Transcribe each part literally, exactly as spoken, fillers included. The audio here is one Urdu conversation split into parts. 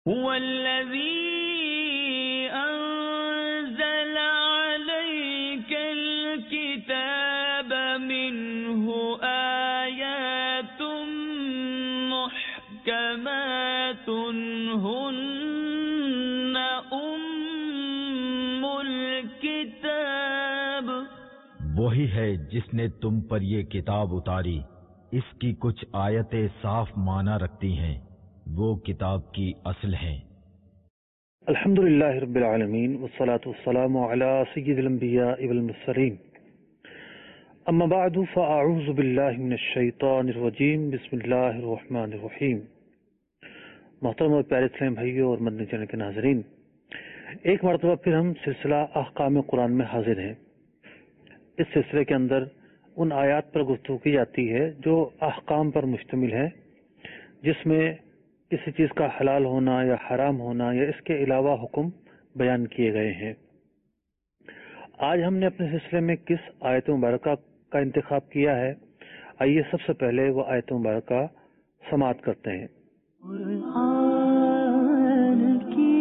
هو الذي أنزل عليك الكتاب منه آيات محكمات هن أم الكتاب. وہی ہے جس نے تم پر یہ کتاب اتاری، اس کی کچھ آیتیں صاف معنی رکھتی ہیں، وہ کتاب کی اصل ہیں. الحمدللہ رب العالمین والصلاة والسلام علی سید الانبیاء والمرسلین، اما بعد فاعوذ باللہ من الشیطان الرجیم، بسم اللہ الرحمن الرحیم. محترم اور پیارے اسلام بھائیوں اور مدنی چینل کے ناظرین، ایک مرتبہ پھر ہم سلسلہ احکام قرآن میں حاضر ہیں. اس سلسلے کے اندر ان آیات پر گفتگو کی جاتی ہے جو احکام پر مشتمل ہے، جس میں کسی چیز کا حلال ہونا یا حرام ہونا یا اس کے علاوہ حکم بیان کیے گئے ہیں. آج ہم نے اپنے سلسلے میں کس آیت مبارکہ کا انتخاب کیا ہے، آئیے سب سے پہلے وہ آیت مبارکہ سماعت کرتے ہیں. قرآن کی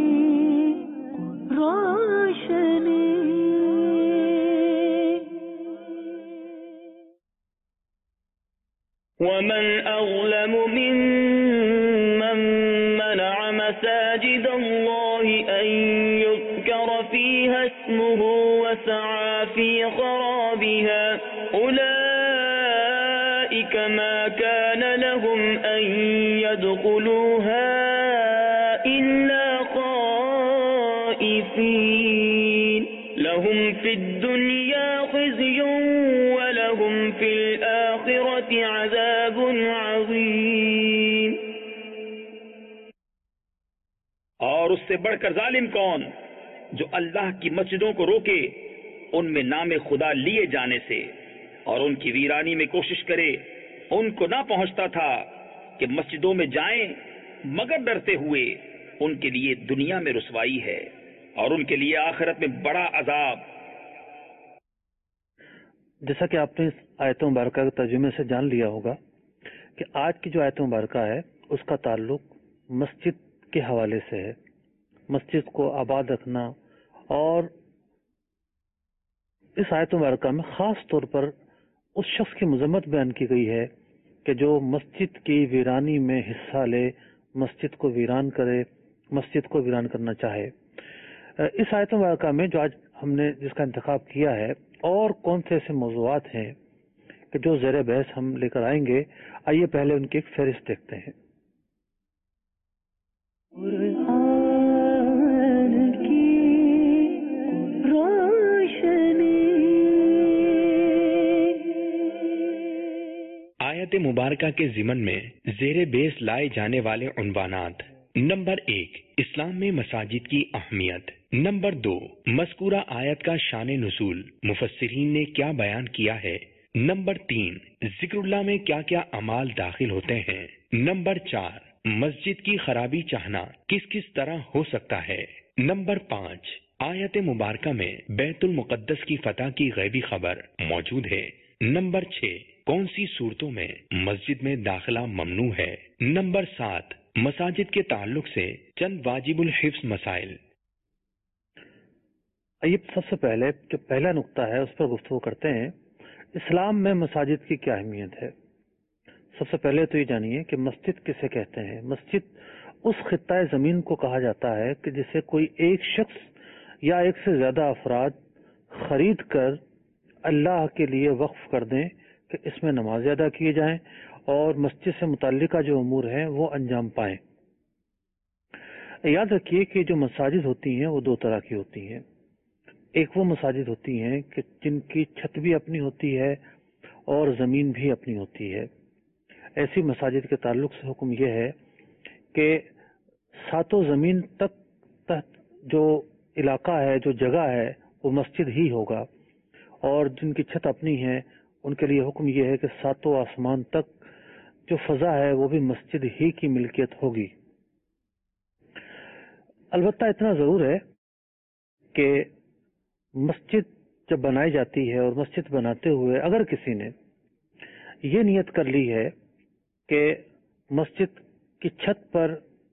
روشنی ومن أظلم ممن منع مساجد الله أن يذكر فيها اسمه وسعى في خرابها أولئك ما كان لهم أن يدخلوها إلا خائفين لهم في الدنيا خزي ولهم في الآخرة عذاب عظيم. اور اس سے بڑھ کر ظالم کون جو اللہ کی مسجدوں کو روکے ان میں نام خدا لیے جانے سے اور ان کی ویرانی میں کوشش کرے. ان کو نہ پہنچتا تھا کہ مسجدوں میں جائیں مگر ڈرتے ہوئے. ان کے لیے دنیا میں رسوائی ہے اور ان کے لیے آخرت میں بڑا عذاب. جیسا کہ آپ نے اس آیت مبارکہ کے ترجمے سے جان لیا ہوگا کہ آج کی جو آیت مبارکہ ہے اس کا تعلق مسجد کے حوالے سے ہے. مسجد کو آباد رکھنا، اور اس آیت مبارکہ میں خاص طور پر اس شخص کی مذمت بیان کی گئی ہے کہ جو مسجد کی ویرانی میں حصہ لے، مسجد کو ویران کرے، مسجد کو ویران کرنا چاہے. اس آیت مبارکہ میں جو آج ہم نے جس کا انتخاب کیا ہے، اور کون سے ایسے موضوعات ہیں کہ جو زیر بحث ہم لے کر آئیں گے، آئیے پہلے ان کی ایک فہرست دیکھتے ہیں. قرآن کی روشنی. آیت مبارکہ کے ضمن میں زیر بیس لائے جانے والے عنوانات: نمبر ایک، اسلام میں مساجد کی اہمیت. نمبر دو، مذکورہ آیت کا شان نزول مفسرین نے کیا بیان کیا ہے. نمبر تین، ذکر اللہ میں کیا کیا اعمال داخل ہوتے ہیں. نمبر چار، مسجد کی خرابی چاہنا کس کس طرح ہو سکتا ہے. نمبر پانچ، آیت مبارکہ میں بیت المقدس کی فتح کی غیبی خبر موجود ہے. نمبر چھ، کون سی صورتوں میں مسجد میں داخلہ ممنوع ہے. نمبر سات، مساجد کے تعلق سے چند واجب الحفظ مسائل. آئیے سب سے پہلے جو پہلا نقطہ ہے اس پر گفتگو کرتے ہیں. اسلام میں مساجد کی کیا اہمیت ہے؟ سب سے پہلے تو یہ جانیے کہ مسجد کسے کہتے ہیں. مسجد اس خطہ زمین کو کہا جاتا ہے کہ جسے کوئی ایک شخص یا ایک سے زیادہ افراد خرید کر اللہ کے لیے وقف کر دیں کہ اس میں نمازیں ادا کیے جائیں اور مسجد سے متعلقہ جو امور ہیں وہ انجام پائیں. یاد رکھیے کہ جو مساجد ہوتی ہیں وہ دو طرح کی ہوتی ہیں. ایک وہ مساجد ہوتی ہیں کہ جن کی چھت بھی اپنی ہوتی ہے اور زمین بھی اپنی ہوتی ہے. ایسی مساجد کے تعلق سے حکم یہ ہے کہ ساتوں زمین تک تحت جو علاقہ ہے، جو جگہ ہے، وہ مسجد ہی ہوگا، اور جن کی چھت اپنی ہے ان کے لیے حکم یہ ہے کہ ساتوں آسمان تک جو فضا ہے وہ بھی مسجد ہی کی ملکیت ہوگی. البتہ اتنا ضرور ہے کہ مسجد جب بنائی جاتی ہے اور مسجد بناتے ہوئے اگر کسی نے یہ نیت کر لی ہے کہ مسجد کی چھت پر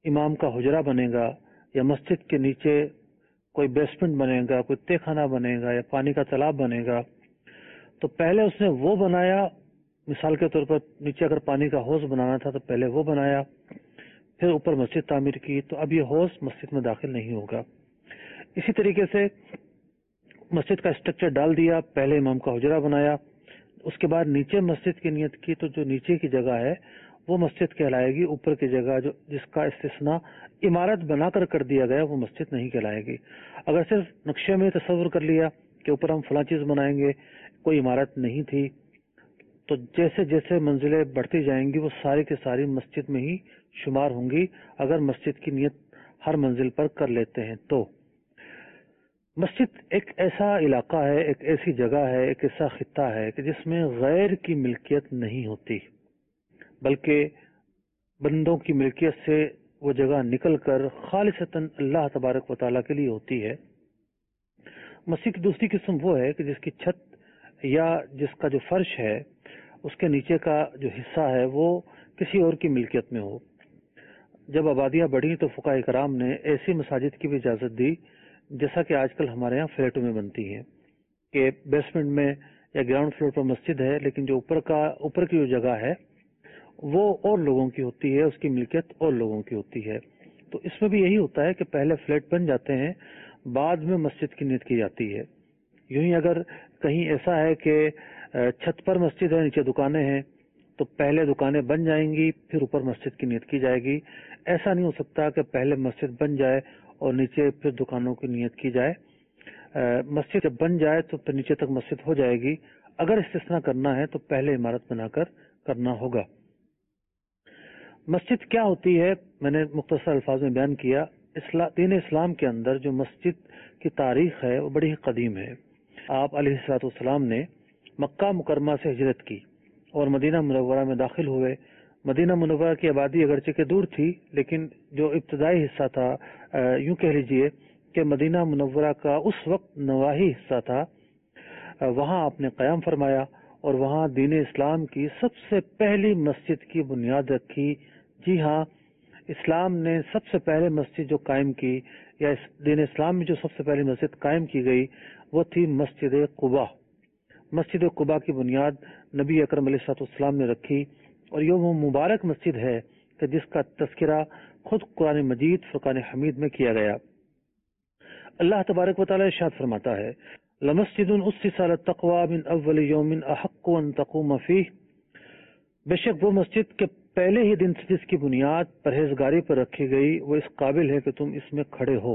امام کا حجرہ بنے گا یا مسجد کے نیچے کوئی بیسمنٹ بنے گا، کوئی تہ خانہ بنے گا یا پانی کا تالاب بنے گا، تو پہلے اس نے وہ بنایا. مثال کے طور پر نیچے اگر پانی کا حوض بنانا تھا تو پہلے وہ بنایا، پھر اوپر مسجد تعمیر کی، تو اب یہ حوض مسجد میں داخل نہیں ہوگا. اسی طریقے سے مسجد کا اسٹرکچر ڈال دیا، پہلے امام کا حجرہ بنایا، اس کے بعد نیچے مسجد کی نیت کی، تو جو نیچے کی جگہ ہے وہ مسجد کہلائے گی، اوپر کی جگہ جو جس کا استثناء عمارت بنا کر کر دیا گیا وہ مسجد نہیں کہلائے گی. اگر صرف نقشے میں تصور کر لیا کہ اوپر ہم فلاں چیز بنائیں گے، کوئی عمارت نہیں تھی، تو جیسے جیسے منزلیں بڑھتی جائیں گی وہ ساری کی ساری مسجد میں ہی شمار ہوں گی اگر مسجد کی نیت ہر منزل پر کر لیتے ہیں. تو مسجد ایک ایسا علاقہ ہے، ایک ایسی جگہ ہے، ایک ایسا خطہ ہے کہ جس میں غیر کی ملکیت نہیں ہوتی، بلکہ بندوں کی ملکیت سے وہ جگہ نکل کر خالصتاً اللہ تبارک و تعالیٰ کے لیے ہوتی ہے. مسجد کی دوسری قسم وہ ہے کہ جس کی چھت یا جس کا جو فرش ہے اس کے نیچے کا جو حصہ ہے وہ کسی اور کی ملکیت میں ہو. جب آبادیاں بڑھی تو فقہاء کرام نے ایسی مساجد کی بھی اجازت دی جیسا کہ آج کل ہمارے یہاں فلیٹوں میں بنتی ہیں کہ بیسمنٹ میں یا گراؤنڈ فلور پر مسجد ہے، لیکن جو اوپر کا اوپر کی جو جگہ ہے وہ اور لوگوں کی ہوتی ہے، اس کی ملکیت اور لوگوں کی ہوتی ہے. تو اس میں بھی یہی ہوتا ہے کہ پہلے فلیٹ بن جاتے ہیں، بعد میں مسجد کی نیت کی جاتی ہے. یوں ہی اگر کہیں ایسا ہے کہ چھت پر مسجد ہے، نیچے دکانیں ہیں، تو پہلے دکانیں بن جائیں گی پھر اوپر مسجد کی نیت کی جائے گی. ایسا نہیں ہو سکتا کہ پہلے مسجد بن جائے اور نیچے پھر دکانوں کی نیت کی جائے. مسجد جب بن جائے تو پھر نیچے تک مسجد ہو جائے گی. اگر استثناء کرنا ہے تو پہلے عمارت بنا کر کرنا ہوگا. مسجد کیا ہوتی ہے میں نے مختصر الفاظ میں بیان کیا. اسلام دین اسلام کے اندر جو مسجد کی تاریخ ہے وہ بڑی ہی قدیم ہے. آپ علیہ الصلوۃ والسلام نے مکہ مکرمہ سے ہجرت کی اور مدینہ منورہ میں داخل ہوئے. مدینہ منورہ کی آبادی اگرچہ کہ دور تھی، لیکن جو ابتدائی حصہ تھا، یوں کہہ لیجئے کہ مدینہ منورہ کا اس وقت نواحی حصہ تھا، وہاں آپ نے قیام فرمایا اور وہاں دین اسلام کی سب سے پہلی مسجد کی بنیاد رکھی. جی ہاں، اسلام نے سب سے پہلے مسجد جو قائم کی یا دین اسلام میں جو سب سے پہلی مسجد قائم کی گئی وہ تھی مسجد قباء. مسجد قباء کی بنیاد نبی اکرم علیہ الصلوۃ والسلام نے رکھی، اور یہ وہ مبارک مسجد ہے کہ جس کا تذکرہ خود قرآن مجید فرقان حمید میں کیا گیا. اللہ تبارک و تعالی ارشاد فرماتا ہے لَمَسْجِدٌ أُسِّسَ عَلَى التَّقْوَى مِنْ أَوَّلِ يَوْمٍ أَحَقُّ أَن تَقُومَ فِيهِ، بے شک وہ مسجد کے پہلے ہی دن سے جس کی بنیاد پرہیزگاری پر رکھی گئی وہ اس قابل ہے کہ تم اس میں کھڑے ہو.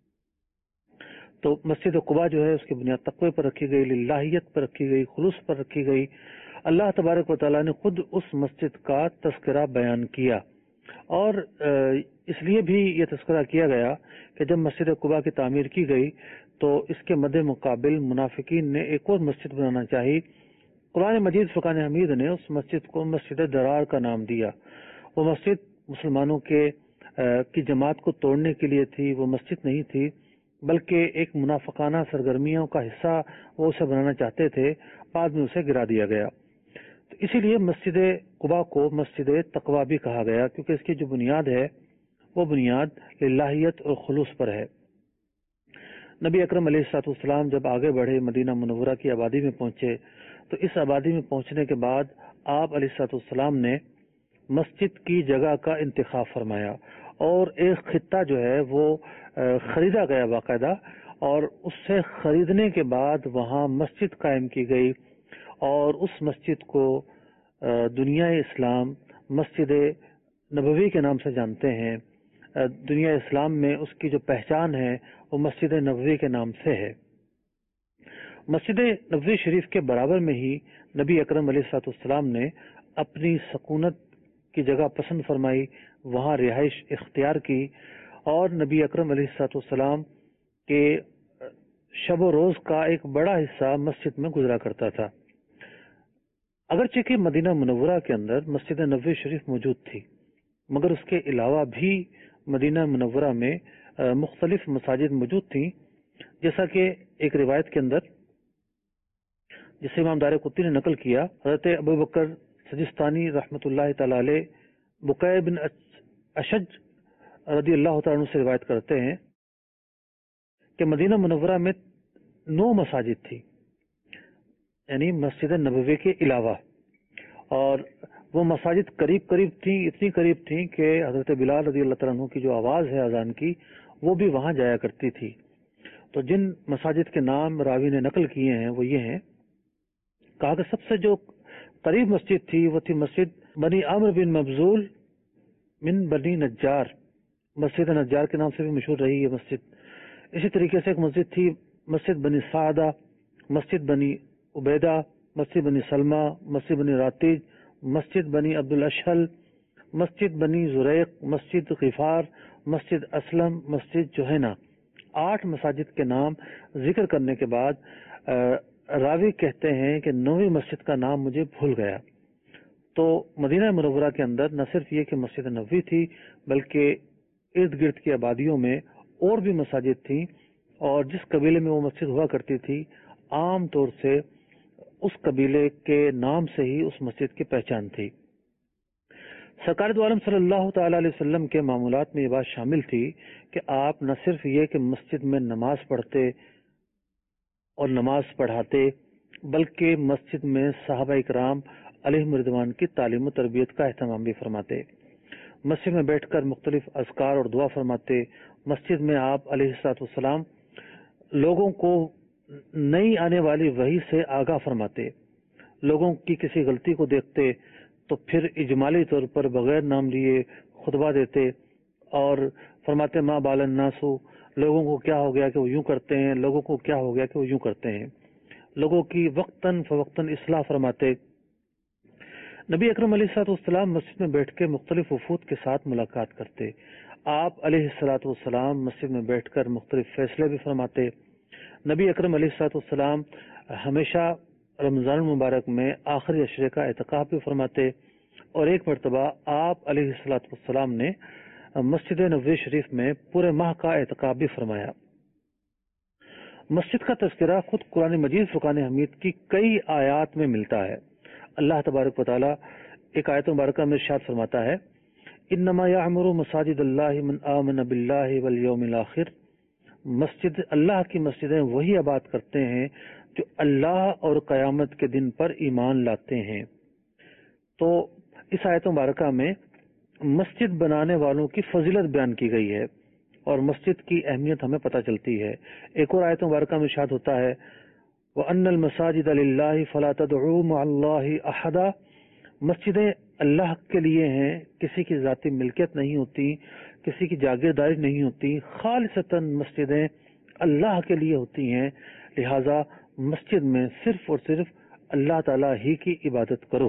تو مسجد قباء جو ہے اس کی بنیاد تقوی پر رکھی گئی، للہیت پر رکھی گئی، خلوص پر رکھی گئی. اللہ تبارک و تعالیٰ نے خود اس مسجد کا تذکرہ بیان کیا، اور اس لیے بھی یہ تذکرہ کیا گیا کہ جب مسجد قباء کی تعمیر کی گئی تو اس کے مد مقابل منافقین نے ایک اور مسجد بنانا چاہی. قرآن مجید فرقان حمید نے اس مسجد کو مسجد درار کا نام دیا. وہ مسجد مسلمانوں کے کی جماعت کو توڑنے کے لیے تھی، وہ مسجد نہیں تھی، بلکہ ایک منافقانہ سرگرمیوں کا حصہ وہ اسے بنانا چاہتے تھے. بعد میں اسے گرا دیا گیا. تو اسی لیے مسجد قباء کو مسجد تقویٰ بھی کہا گیا، کیونکہ اس کی جو بنیاد ہے وہ بنیاد للہیت اور خلوص پر ہے. نبی اکرم علیہ الصلوۃ والسلام جب آگے بڑھے، مدینہ منورہ کی آبادی میں پہنچے، تو اس آبادی میں پہنچنے کے بعد آپ علیہ الصلوۃ والسلام نے مسجد کی جگہ کا انتخاب فرمایا، اور ایک خطہ جو ہے وہ خریدا گیا باقاعدہ، اور اس سے خریدنے کے بعد وہاں مسجد قائم کی گئی، اور اس مسجد کو دنیا اسلام مسجد نبوی کے نام سے جانتے ہیں. دنیا اسلام میں اس کی جو پہچان ہے وہ مسجد نبوی کے نام سے ہے. مسجد نبوی شریف کے برابر میں ہی نبی اکرم علیہ الصلوۃ والسلام نے اپنی سکونت کی جگہ پسند فرمائی، وہاں رہائش اختیار کی، اور نبی اکرم علیہ الصلوۃ والسلام کے شب و روز کا ایک بڑا حصہ مسجد میں گزرا کرتا تھا. اگرچہ کہ مدینہ منورہ کے اندر مسجد نبوی شریف موجود تھی، مگر اس کے علاوہ بھی مدینہ منورہ میں مختلف مساجد موجود تھیں، جیسا کہ ایک روایت کے اندر جسے امام دار قطنی نے نقل کیا، حضرت ابو بکر سجستانی رحمۃ اللہ تعالی علیہ بقیع بن اشج رضی اللہ تعالیٰ عنہ سے روایت کرتے ہیں کہ مدینہ منورہ میں نو مساجد تھی، یعنی مسجد نبوی کے علاوہ، اور وہ مساجد قریب قریب تھیں، اتنی قریب تھیں کہ حضرت بلال رضی اللہ تعالیٰ عنہ کی جو آواز ہے اذان کی وہ بھی وہاں جایا کرتی تھی۔ تو جن مساجد کے نام راوی نے نقل کیے ہیں وہ یہ ہیں، کہا کہ سب سے جو قریب مسجد تھی وہ تھی مسجد بنی عامر بن مبزول من بنی نجار، مسجد نجار کے نام سے بھی مشہور رہی یہ مسجد۔ اسی طریقے سے ایک مسجد تھی مسجد بنی سعدہ، مسجد بنی عبیدہ، مسجد بنی سلمہ، مسجد بنی راتیج، مسجد بنی عبد الاشہل، مسجد بنی زریق، مسجد غفار، مسجد اسلم، مسجد جوہینہ۔ آٹھ مساجد کے نام ذکر کرنے کے بعد راوی کہتے ہیں کہ نویں مسجد کا نام مجھے بھول گیا۔ تو مدینہ منورہ کے اندر نہ صرف یہ کہ مسجد نبوی تھی بلکہ ارد گرد کی آبادیوں میں اور بھی مساجد تھیں، اور جس قبیلے میں وہ مسجد ہوا کرتی تھی عام طور سے اس قبیلے کے نام سے ہی اس مسجد کی پہچان تھی۔ سرکار دو عالم صلی اللہ تعالی علیہ وسلم کے معمولات میں یہ بات شامل تھی کہ آپ نہ صرف یہ کہ مسجد میں نماز پڑھتے اور نماز پڑھاتے بلکہ مسجد میں صحابہ اکرام علیہم رضوان کی تعلیم و تربیت کا اہتمام بھی فرماتے، مسجد میں بیٹھ کر مختلف اذکار اور دعا فرماتے۔ مسجد میں آپ علیہ الصلوۃ والسلام لوگوں کو نئی آنے والی وحی سے آگاہ فرماتے، لوگوں کی کسی غلطی کو دیکھتے تو پھر اجمالی طور پر بغیر نام لیے خطبہ دیتے اور فرماتے ما بال الناس، لوگوں کو کیا ہو گیا کہ وہ یوں کرتے ہیں، لوگوں کو کیا ہو گیا کہ وہ یوں کرتے ہیں، لوگوں کی وقتاً فوقتاً اصلاح فرماتے۔ نبی اکرم علیہ الصلوۃ والسلام مسجد میں بیٹھ کے مختلف وفود کے ساتھ ملاقات کرتے، آپ علیہ الصلوۃ والسلام مسجد میں بیٹھ کر مختلف فیصلے بھی فرماتے۔ نبی اکرم علیہ الصلوۃ والسلام ہمیشہ رمضان المبارک میں آخری عشرے کا اعتکاف بھی فرماتے، اور ایک مرتبہ آپ علیہ الصلوۃ والسلام نے مسجد نبوی شریف میں پورے ماہ کا اعتکاف بھی فرمایا۔ مسجد کا تذکرہ خود قرآن مجید فرقان حمید کی کئی آیات میں ملتا ہے۔ اللہ تبارک و تعالیٰ ایک آیت مبارکہ میں ارشاد فرماتا ہے انما یعمر مساجد اللہ من آمن باللہ والیوم الآخر، مسجد اللہ کی مسجدیں وہی آباد کرتے ہیں جو اللہ اور قیامت کے دن پر ایمان لاتے ہیں۔ تو اس آیت مبارکہ میں مسجد بنانے والوں کی فضیلت بیان کی گئی ہے اور مسجد کی اہمیت ہمیں پتہ چلتی ہے۔ ایک اور آیت مبارکہ میں ارشاد ہوتا ہے وَأَنَّ الْمَسَاجِدَ لِلَّهِ فَلَا تَدْعُوا مَعَ اللَّهِ أَحَدًا، مسجدیں اللہ کے لیے ہیں، کسی کی ذاتی ملکیت نہیں ہوتی، کسی کی جاگیرداری نہیں ہوتی، خالصتاً مسجدیں اللہ کے لیے ہوتی ہیں، لہٰذا مسجد میں صرف اور صرف اللہ تعالیٰ ہی کی عبادت کرو۔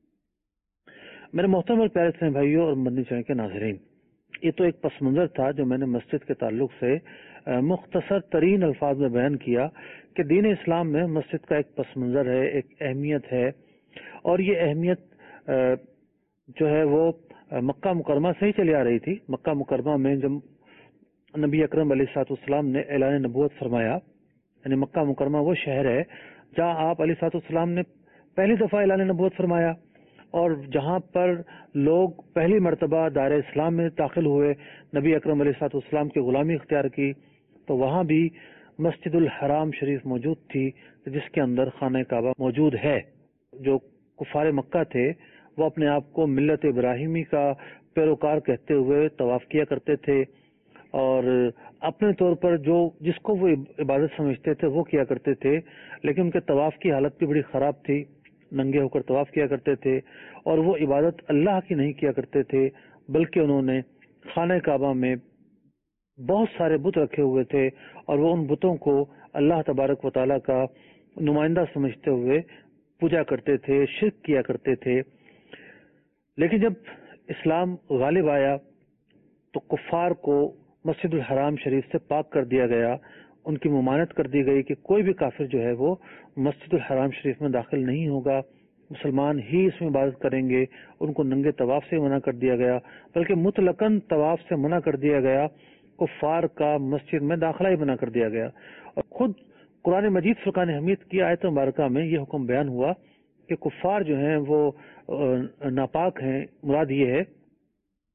میرے محترم اور پیارے اسلامی بھائیوں اور مدنی چینل کے ناظرین، یہ تو ایک پس منظر تھا جو میں نے مسجد کے تعلق سے مختصر ترین الفاظ میں بیان کیا کہ دین اسلام میں مسجد کا ایک پس منظر ہے، ایک اہمیت ہے، اور یہ اہمیت جو ہے وہ مکہ مکرمہ سے ہی چلی آ رہی تھی۔ مکہ مکرمہ میں جب نبی اکرم علیہ الصلوۃ والسلام نے اعلان نبوت فرمایا، یعنی مکہ مکرمہ وہ شہر ہے جہاں آپ علیہ الصلوۃ والسلام نے پہلی دفعہ اعلان نبوت فرمایا، اور جہاں پر لوگ پہلی مرتبہ دائرہ اسلام میں داخل ہوئے، نبی اکرم علیہ الصلوۃ والسلام کی غلامی اختیار کی، تو وہاں بھی مسجد الحرام شریف موجود تھی جس کے اندر خانہ کعبہ موجود ہے۔ جو کفار مکہ تھے وہ اپنے آپ کو ملت ابراہیمی کا پیروکار کہتے ہوئے طواف کیا کرتے تھے، اور اپنے طور پر جو جس کو وہ عبادت سمجھتے تھے وہ کیا کرتے تھے، لیکن ان کے طواف کی حالت بھی بڑی خراب تھی، ننگے ہو کر طواف کیا کرتے تھے، اور وہ عبادت اللہ کی نہیں کیا کرتے تھے بلکہ انہوں نے خانہ کعبہ میں بہت سارے بت رکھے ہوئے تھے، اور وہ ان بتوں کو اللہ تبارک و تعالیٰ کا نمائندہ سمجھتے ہوئے پوجا کرتے تھے، شرک کیا کرتے تھے۔ لیکن جب اسلام غالب آیا تو کفار کو مسجد الحرام شریف سے پاک کر دیا گیا، ان کی ممانعت کر دی گئی کہ کوئی بھی کافر جو ہے وہ مسجد الحرام شریف میں داخل نہیں ہوگا، مسلمان ہی اس میں عبادت کریں گے۔ ان کو ننگے طواف سے منع کر دیا گیا، بلکہ مطلقاً طواف سے منع کر دیا گیا، کفار کا مسجد میں داخلہ ہی منع کر دیا گیا۔ اور خود قرآن مجید فرقان حمید کی آیت مبارکہ میں یہ حکم بیان ہوا کہ کفار جو ہیں وہ ناپاک ہیں۔ مراد یہ ہے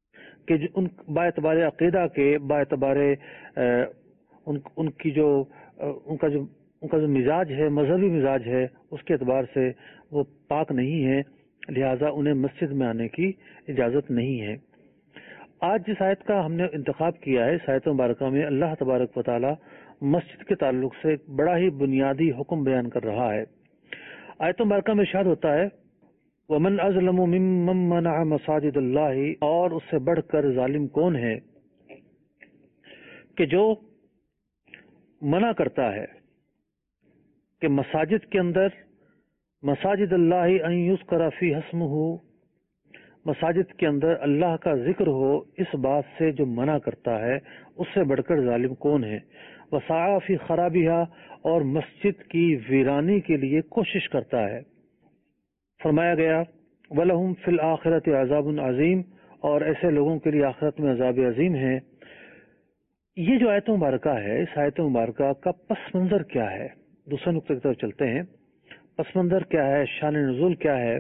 کہ جو ان باعتبار عقیدہ کے باعتبار ان, ان کی جو ان کا جو ان کا جو مزاج ہے، مذہبی مزاج ہے، اس کے اعتبار سے وہ پاک نہیں ہے، لہذا انہیں مسجد میں آنے کی اجازت نہیں ہے۔ آج جس آیت کا ہم نے انتخاب کیا ہے، اس آیت مبارکہ میں اللہ تبارک و تعالی مسجد کے تعلق سے ایک بڑا ہی بنیادی حکم بیان کر رہا ہے۔ آیت مبارکہ میں ارشاد ہوتا ہے وَمَنْ أَظْلَمُ مِمَّنْ مَنَعَ مَسَاجِدَ اللَّهِ، اور اس سے بڑھ کر ظالم کون ہے کہ جو منع کرتا ہے کہ مساجد کے اندر مساجد اللہ ان یذکر فی اسمہ، مساجد کے اندر اللہ کا ذکر ہو، اس بات سے جو منع کرتا ہے اس سے بڑھ کر ظالم کون ہے۔ وسعی فی خرابہا، اور مسجد کی ویرانی کے لیے کوشش کرتا ہے۔ فرمایا گیا وَلَهُمْ فِي الْآخِرَةِ عَذَابٌ عَظِيمٌ، اور ایسے لوگوں کے لیے آخرت میں عذاب عظیم ہے۔ یہ جو آیت مبارکہ ہے، اس آیت مبارکہ کا پس منظر کیا ہے؟ دوسرے نقطے کی طرف چلتے ہیں۔ پس منظر کیا ہے، شان نزول کیا ہے؟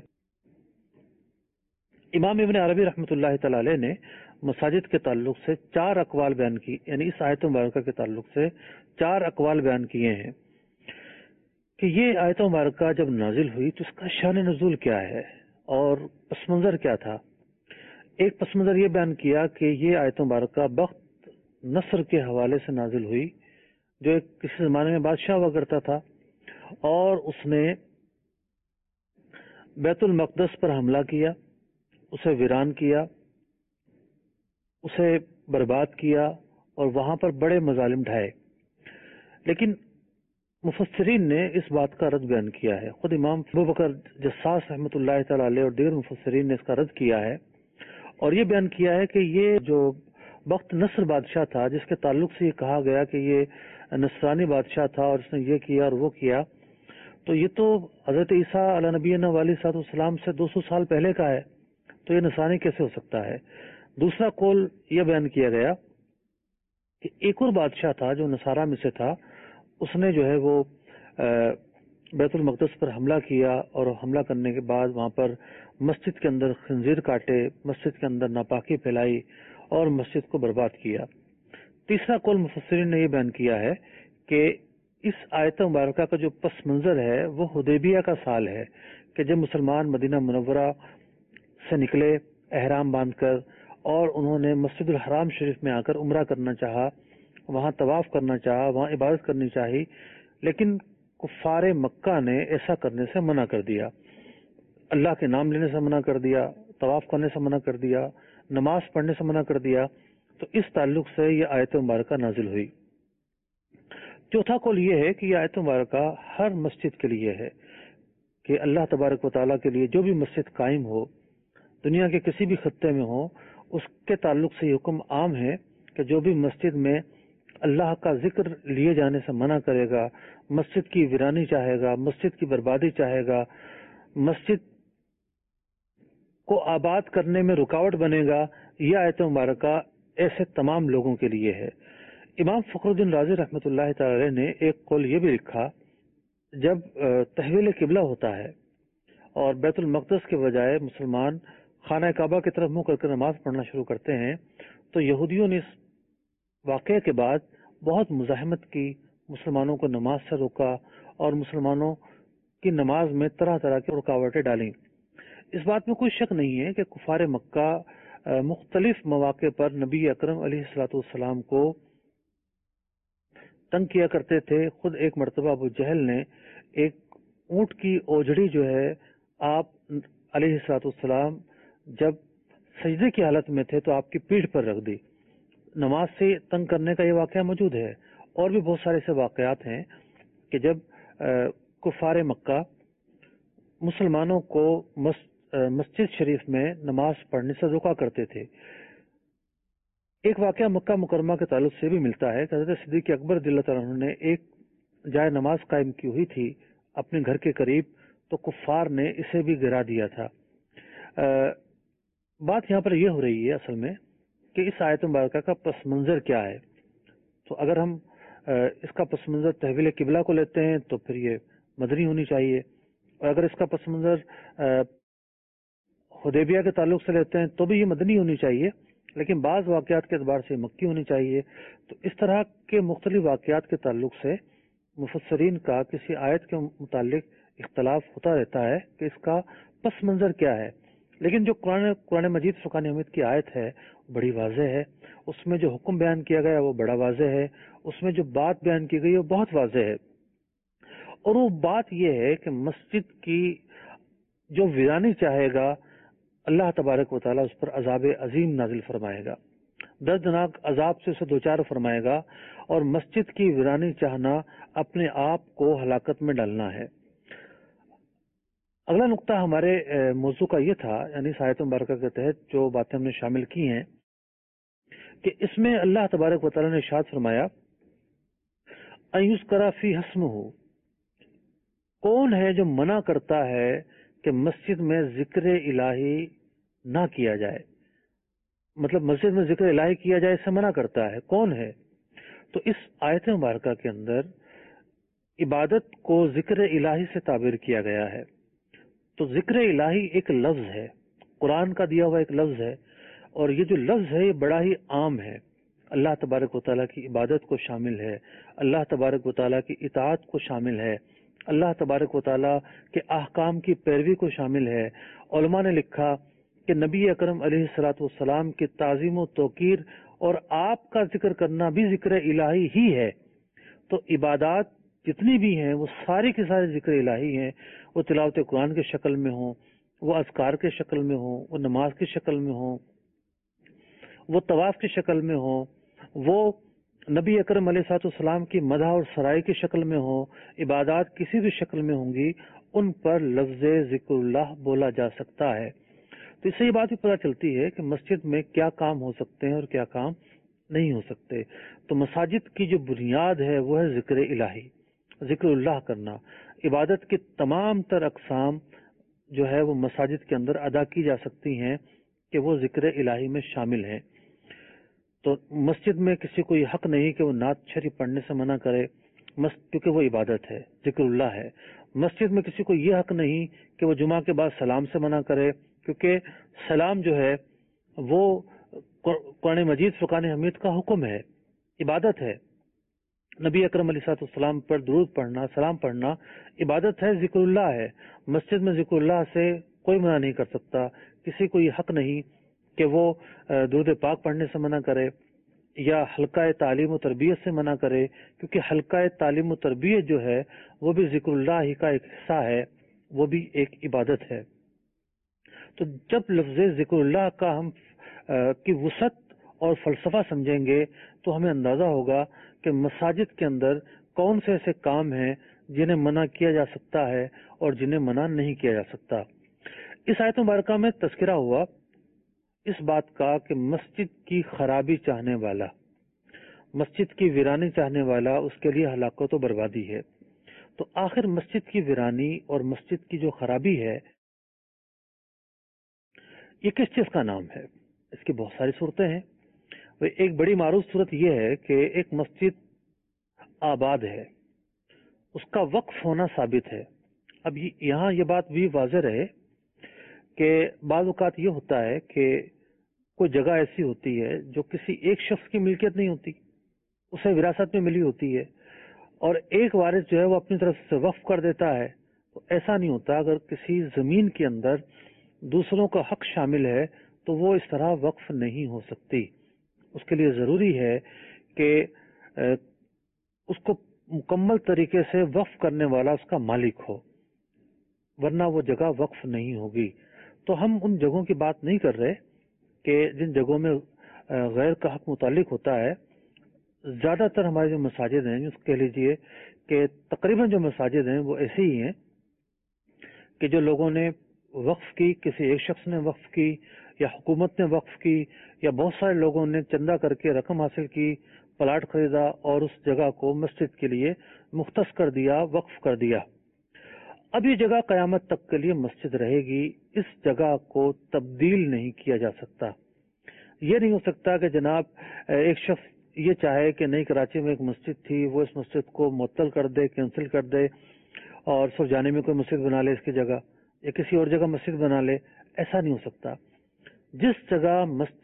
امام ابن عربی رحمۃ اللہ تعالی علیہ نے مساجد کے تعلق سے چار اقوال بیان کی، یعنی اس آیت مبارکہ کے تعلق سے چار اقوال بیان کیے ہیں کہ یہ آیت مبارکہ جب نازل ہوئی تو اس کا شان نزول کیا ہے اور پس منظر کیا تھا۔ ایک پس منظر یہ بیان کیا کہ یہ آیت مبارکہ بخت نصر کے حوالے سے نازل ہوئی، جو ایک کسی زمانے میں بادشاہ ہوا کرتا تھا اور اس نے بیت المقدس پر حملہ کیا، اسے ویران کیا، اسے برباد کیا اور وہاں پر بڑے مظالم ڈھائے۔ لیکن مفسرین نے اس بات کا رد بیان کیا ہے، خود امام ابو بکر جساس رحمۃ اللہ تعالی علیہ اور دیگر مفسرین نے اس کا رد کیا ہے اور یہ بیان کیا ہے کہ یہ جو بخت نصر بادشاہ تھا، جس کے تعلق سے یہ کہا گیا کہ یہ نصرانی بادشاہ تھا اور اس نے یہ کیا اور وہ کیا، تو یہ تو حضرت عیسیٰ علیہ نبینا علیہ صاحب السلام سے دو سو سال پہلے کا ہے، تو یہ نصرانی کیسے ہو سکتا ہے؟ دوسرا قول یہ بیان کیا گیا کہ ایک اور بادشاہ تھا جو نصارہ میں سے تھا، اس نے جو ہے وہ بیت المقدس پر حملہ کیا اور حملہ کرنے کے بعد وہاں پر مسجد کے اندر خنزیر کاٹے، مسجد کے اندر ناپاکی پھیلائی اور مسجد کو برباد کیا۔ تیسرا قول مفسرین نے یہ بیان کیا ہے کہ اس آیت مبارکہ کا جو پس منظر ہے وہ حدیبیہ کا سال ہے کہ جب مسلمان مدینہ منورہ سے نکلے احرام باندھ کر اور انہوں نے مسجد الحرام شریف میں آ کر عمرہ کرنا چاہا، وہاں طواف کرنا چاہا، وہاں عبادت کرنی چاہی، لیکن کفار مکہ نے ایسا کرنے سے منع کر دیا، اللہ کے نام لینے سے منع کر دیا، طواف کرنے سے منع کر دیا، نماز پڑھنے سے منع کر دیا، تو اس تعلق سے یہ آیت مبارکہ نازل ہوئی۔ چوتھا قول یہ ہے کہ یہ آیت مبارکہ ہر مسجد کے لیے ہے کہ اللہ تبارک و تعالیٰ کے لیے جو بھی مسجد قائم ہو دنیا کے کسی بھی خطے میں ہو، اس کے تعلق سے یہ حکم عام ہے کہ جو بھی مسجد میں اللہ کا ذکر لیے جانے سے منع کرے گا، مسجد کی ویرانی چاہے گا، مسجد کی بربادی چاہے گا، مسجد کو آباد کرنے میں رکاوٹ بنے گا، یہ آیت مبارکہ ایسے تمام لوگوں کے لیے ہے۔ امام فخر الدین رازی رحمۃ اللہ تعالی علیہ نے ایک قول یہ بھی لکھا، جب تحویل قبلہ ہوتا ہے اور بیت المقدس کے بجائے مسلمان خانہ کعبہ کی طرف منہ کر کے نماز پڑھنا شروع کرتے ہیں تو یہودیوں نے اس واقعے کے بعد بہت مزاحمت کی، مسلمانوں کو نماز سے روکا اور مسلمانوں کی نماز میں طرح طرح کی رکاوٹیں ڈالیں۔ اس بات میں کوئی شک نہیں ہے کہ کفار مکہ مختلف مواقع پر نبی اکرم علیہ الصلوۃ والسلام کو تنگ کیا کرتے تھے۔ خود ایک مرتبہ ابو جہل نے ایک اونٹ کی اوجڑی جو ہے آپ علیہ الصلوۃ والسلام جب سجدے کی حالت میں تھے تو آپ کی پیٹھ پر رکھ دی۔ نماز سے تنگ کرنے کا یہ واقعہ موجود ہے، اور بھی بہت سارے ایسے واقعات ہیں کہ جب کفار مکہ مسلمانوں کو مسجد شریف میں نماز پڑھنے سے روکا کرتے تھے۔ ایک واقعہ مکہ مکرمہ کے تعلق سے بھی ملتا ہے کہ حضرت صدیق اکبر رضی اللہ تعالیٰ عنہ نے ایک جائے نماز قائم کی ہوئی تھی اپنے گھر کے قریب، تو کفار نے اسے بھی گرا دیا تھا۔ بات یہاں پر یہ ہو رہی ہے اصل میں کہ اس آیت مبارکہ کا پس منظر کیا ہے۔ تو اگر ہم اس کا پس منظر تحویل قبلہ کو لیتے ہیں تو پھر یہ مدنی ہونی چاہیے، اور اگر اس کا پس منظر حدیبیہ کے تعلق سے لیتے ہیں تو بھی یہ مدنی ہونی چاہیے، لیکن بعض واقعات کے اعتبار سے مکی ہونی چاہیے. تو اس طرح کے مختلف واقعات کے تعلق سے مفسرین کا کسی آیت کے متعلق اختلاف ہوتا رہتا ہے کہ اس کا پس منظر کیا ہے. لیکن جو قرآن قرآن مجید فرقان حمید کی آیت ہے بڑی واضح ہے. اس میں جو حکم بیان کیا گیا وہ بڑا واضح ہے. اس میں جو بات بیان کی گئی ہے وہ بہت واضح ہے. اور وہ بات یہ ہے کہ مسجد کی جو ویرانی چاہے گا اللہ تبارک و تعالیٰ اس پر عذاب عظیم نازل فرمائے گا، دردناک عذاب سے اسے دوچار فرمائے گا. اور مسجد کی ویرانی چاہنا اپنے آپ کو ہلاکت میں ڈالنا ہے. اگلا نقطہ ہمارے موضوع کا یہ تھا، یعنی آیت مبارکہ کے تحت جو باتیں ہم نے شامل کی ہیں، کہ اس میں اللہ تبارک و تعالیٰ نے ارشاد فرمایا اَیُذْکَرَ فِی اسْمُہُ، کون ہے جو منع کرتا ہے کہ مسجد میں ذکر الہی نہ کیا جائے، مطلب مسجد میں ذکر الہی کیا جائے، اس سے منع کرتا ہے، کون ہے؟ تو اس آیت مبارکہ کے اندر عبادت کو ذکر الہی سے تعبیر کیا گیا ہے. تو ذکر الہی ایک لفظ ہے، قرآن کا دیا ہوا ایک لفظ ہے، اور یہ جو لفظ ہے یہ بڑا ہی عام ہے. اللہ تبارک و تعالیٰ کی عبادت کو شامل ہے، اللہ تبارک و تعالیٰ کی اطاعت کو شامل ہے، اللہ تبارک و تعالیٰ کے احکام کی پیروی کو شامل ہے. علماء نے لکھا کہ نبی اکرم علیہ الصلوۃ والسلام کی تعظیم و توقیر اور آپ کا ذکر کرنا بھی ذکر الہی ہی ہے. تو عبادات جتنی بھی ہیں وہ ساری کے سارے ذکر الہی ہیں، وہ تلاوت قرآن کی شکل میں ہوں، وہ اذکار کی شکل میں ہوں، وہ نماز کی شکل میں ہوں، وہ طواف کی شکل میں ہوں، وہ نبی اکرم علیہ الصلوۃ والسلام کی مدح اور سرائی کی شکل میں ہوں. عبادات کسی بھی شکل میں ہوں گی، ان پر لفظ ذکر اللہ بولا جا سکتا ہے. تو اس سے یہ بات بھی پتہ چلتی ہے کہ مسجد میں کیا کام ہو سکتے ہیں اور کیا کام نہیں ہو سکتے. تو مساجد کی جو بنیاد ہے وہ ہے ذکر الہی، ذکر اللہ کرنا. عبادت کی تمام تر اقسام جو ہے وہ مساجد کے اندر ادا کی جا سکتی ہیں کہ وہ ذکر الہی میں شامل ہیں. تو مسجد میں کسی کو یہ حق نہیں کہ وہ نعت شریف پڑھنے سے منع کرے، کیونکہ وہ عبادت ہے، ذکر اللہ ہے. مسجد میں کسی کو یہ حق نہیں کہ وہ جمعہ کے بعد سلام سے منع کرے، کیونکہ سلام جو ہے وہ قرآن مجید فرقان حمید کا حکم ہے، عبادت ہے. نبی اکرم علیہ الصلوۃ والسلام پر درود پڑھنا، سلام پڑھنا عبادت ہے، ذکر اللہ ہے. مسجد میں ذکر اللہ سے کوئی منع نہیں کر سکتا. کسی کو یہ حق نہیں کہ وہ درود پاک پڑھنے سے منع کرے یا حلقہ تعلیم و تربیت سے منع کرے، کیونکہ حلقہ تعلیم و تربیت جو ہے وہ بھی ذکر اللہ ہی کا ایک حصہ ہے، وہ بھی ایک عبادت ہے. تو جب لفظ ذکر اللہ کا ہم کی وسعت اور فلسفہ سمجھیں گے تو ہمیں اندازہ ہوگا کہ مساجد کے اندر کون سے ایسے کام ہیں جنہیں منع کیا جا سکتا ہے اور جنہیں منع نہیں کیا جا سکتا. اس آیت مبارکہ میں تذکرہ ہوا اس بات کا کہ مسجد کی خرابی چاہنے والا، مسجد کی ویرانی چاہنے والا، اس کے لیے ہلاکت و بربادی ہے. تو آخر مسجد کی ویرانی اور مسجد کی جو خرابی ہے یہ کس چیز کا نام ہے؟ اس کی بہت ساری صورتیں ہیں. ایک بڑی معروف صورت یہ ہے کہ ایک مسجد آباد ہے، اس کا وقف ہونا ثابت ہے. اب یہاں یہ بات بھی واضح رہے کہ بعض اوقات یہ ہوتا ہے کہ کوئی جگہ ایسی ہوتی ہے جو کسی ایک شخص کی ملکیت نہیں ہوتی، اسے وراثت میں ملی ہوتی ہے، اور ایک وارث جو ہے وہ اپنی طرف سے وقف کر دیتا ہے. تو ایسا نہیں ہوتا. اگر کسی زمین کے اندر دوسروں کا حق شامل ہے تو وہ اس طرح وقف نہیں ہو سکتی. اس کے لیے ضروری ہے کہ اس کو مکمل طریقے سے وقف کرنے والا اس کا مالک ہو، ورنہ وہ جگہ وقف نہیں ہوگی. تو ہم ان جگہوں کی بات نہیں کر رہے کہ جن جگہوں میں غیر کا حق متعلق ہوتا ہے. زیادہ تر ہمارے جو مساجد ہیں، اس کہہ لیجئے کہ تقریباً جو مساجد ہیں وہ ایسے ہی ہیں کہ جو لوگوں نے وقف کی، کسی ایک شخص نے وقف کی یا حکومت نے وقف کی یا بہت سارے لوگوں نے چندہ کر کے رقم حاصل کی، پلاٹ خریدا اور اس جگہ کو مسجد کے لیے مختص کر دیا، وقف کر دیا. اب یہ جگہ قیامت تک کے لیے مسجد رہے گی. اس جگہ کو تبدیل نہیں کیا جا سکتا. یہ نہیں ہو سکتا کہ جناب ایک شخص یہ چاہے کہ نئی کراچی میں ایک مسجد تھی، وہ اس مسجد کو معطل کر دے، کینسل کر دے اور سر جانے میں کوئی مسجد بنا لے اس کی جگہ، یا کسی اور جگہ مسجد بنا لے. ایسا نہیں ہو سکتا. جس جگہ مسجد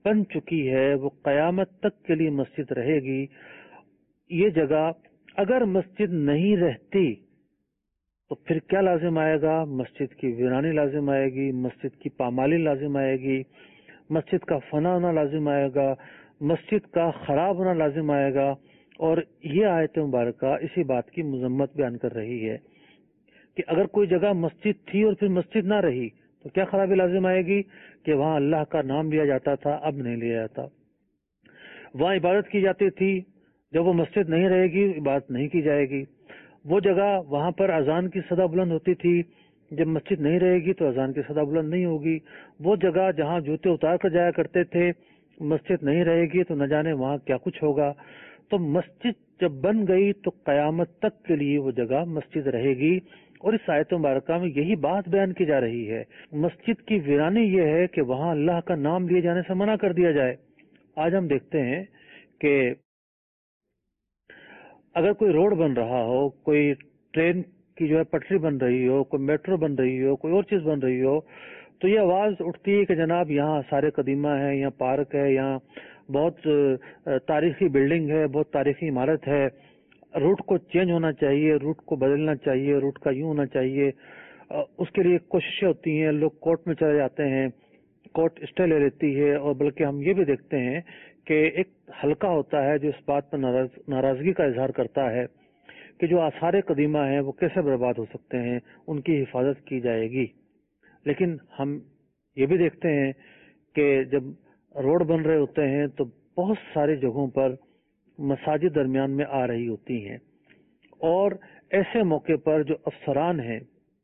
بن چکی ہے وہ قیامت تک کے لیے مسجد رہے گی. یہ جگہ اگر مسجد نہیں رہتی تو پھر کیا لازم آئے گا؟ مسجد کی ویرانی لازم آئے گی، مسجد کی پامالی لازم آئے گی، مسجد کا فنا ہونا لازم آئے گا، مسجد کا خراب ہونا لازم آئے گا. اور یہ آیت مبارکہ اسی بات کی مذمت بیان کر رہی ہے کہ اگر کوئی جگہ مسجد تھی اور پھر مسجد نہ رہی تو کیا خرابی لازم آئے گی کہ وہاں اللہ کا نام لیا جاتا تھا، اب نہیں لیا جاتا. وہاں عبادت کی جاتی تھی، جب وہ مسجد نہیں رہے گی عبادت نہیں کی جائے گی. وہ جگہ وہاں پر اذان کی صدا بلند ہوتی تھی، جب مسجد نہیں رہے گی تو اذان کی صدا بلند نہیں ہوگی. وہ جگہ جہاں جوتے اتار کر جایا کرتے تھے، مسجد نہیں رہے گی تو نہ جانے وہاں کیا کچھ ہوگا. تو مسجد جب بن گئی تو قیامت تک کے لیے وہ جگہ مسجد رہے گی. اور اس آیت مبارکہ میں یہی بات بیان کی جا رہی ہے. مسجد کی ویرانی یہ ہے کہ وہاں اللہ کا نام لیے جانے سے منع کر دیا جائے. آج ہم دیکھتے ہیں کہ اگر کوئی روڈ بن رہا ہو، کوئی ٹرین کی جو ہے پٹری بن رہی ہو، کوئی میٹرو بن رہی ہو، کوئی اور چیز بن رہی ہو، تو یہ آواز اٹھتی ہے کہ جناب یہاں سارے قدیمہ ہے، یہاں پارک ہے، یہاں بہت تاریخی بلڈنگ ہے، بہت تاریخی عمارت ہے، روٹ کو چینج ہونا چاہیے، روٹ کو بدلنا چاہیے، روٹ کا یوں ہونا چاہیے. اس کے لیے کوششیں ہوتی ہیں، لوگ کورٹ میں چلے جاتے ہیں، کورٹ اسٹے لے لیتی ہے. اور بلکہ ہم یہ بھی دیکھتے ہیں کہ ایک حلقہ ہوتا ہے جو اس بات پر ناراضگی کا اظہار کرتا ہے کہ جو آثار قدیمہ ہیں وہ کیسے برباد ہو سکتے ہیں، ان کی حفاظت کی جائے گی. لیکن ہم یہ بھی دیکھتے ہیں کہ جب روڈ بن رہے ہوتے ہیں تو بہت ساری جگہوں پر مساجد درمیان میں آ رہی ہوتی ہیں. اور ایسے موقع پر جو افسران ہیں،